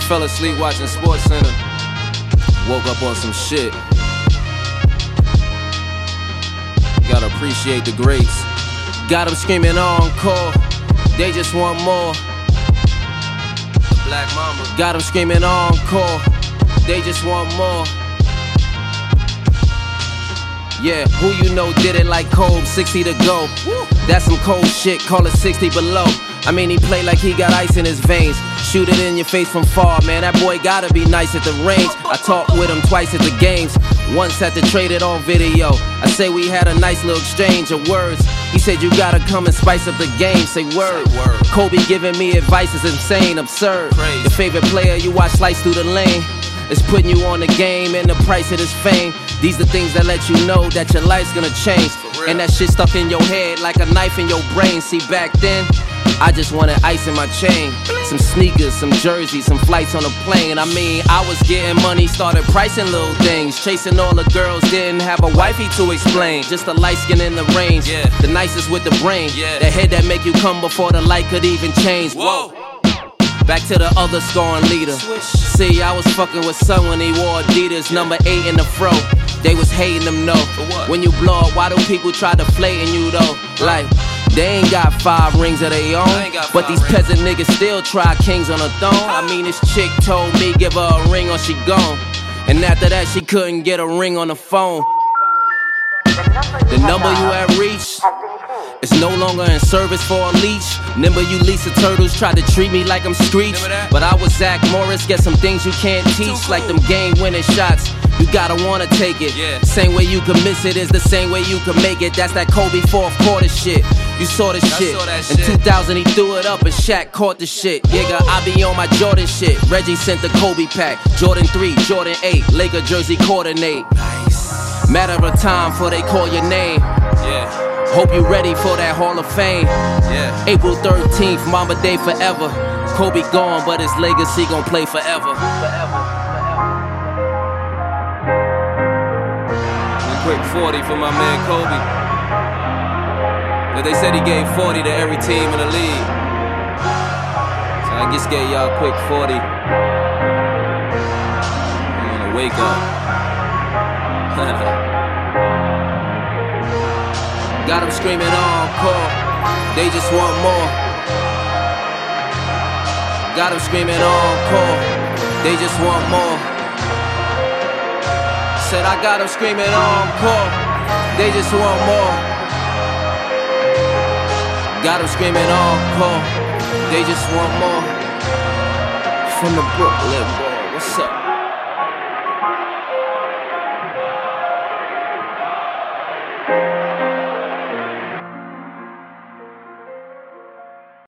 Fell asleep watching SportsCenter. Woke up on some shit. Gotta appreciate the greats. Got them screaming encore. They just want more. The Black Mamba. Got them screaming encore. They just want more. Yeah, who you know did it like Kobe, 60 to go. That's some cold shit, call it 60 below. I mean, he play like he got ice in his veins. Shoot it in your face from far, man, that boy gotta be nice at the range. I talked with him twice at the games, once had to trade it on video. I say we had a nice little exchange of words. He said you gotta come and spice up the game, say word. Kobe giving me advice is insane, absurd. Your favorite player you watch slice through the lane. It's putting you on the game and the price of this fame. These are things that let you know that your life's gonna change. And that shit stuck in your head like a knife in your brain. See, back then, I just wanted ice in my chain. Some sneakers, some jerseys, some flights on a plane. I mean, I was getting money, started pricing little things. Chasing all the girls, didn't have a wifey to explain. Just a light skin in the range, the nicest with the brain. The head that make you come before the light could even change. Whoa. Back to the other scoring leader. See, I was fucking with son when he wore Adidas, number 8 in the fro. They was hating him, no. When you blow up, why do people try to flating you though? Like, they ain't got 5 rings of their own, but these peasant niggas still try kings on a throne. I mean, this chick told me give her a ring or she gone, and after that she couldn't get a ring on the phone. The number you have reached is no longer in service for a leech. Remember you Lisa Turtles tried to treat me like I'm Screech, but I was Zach Morris, get some things you can't teach, like them game-winning shots. You gotta wanna take it. Same way you can miss it is the same way you can make it. That's that Kobe fourth quarter shit. You saw the shit. In 2000 he threw it up and Shaq caught the shit. Nigga, I be on my Jordan shit. Reggie sent the Kobe pack. Jordan 3, Jordan 8, Laker jersey coordinate. Matter of time before they call your name. Hope you ready for that Hall of Fame. April 13th, Mamba Day forever. Kobe gone, but his legacy gon' play forever. Quick 40 for my man Kobe. But they said he gave 40 to every team in the league, so I just gave y'all a quick 40. I'm gonna wake up. Got them screaming encore. They just want more. Got them screaming encore. They just want more. Said I got them screaming encore. They just want more. Got them screaming encore. They just want more. From the Brooklyn, boy, what's up?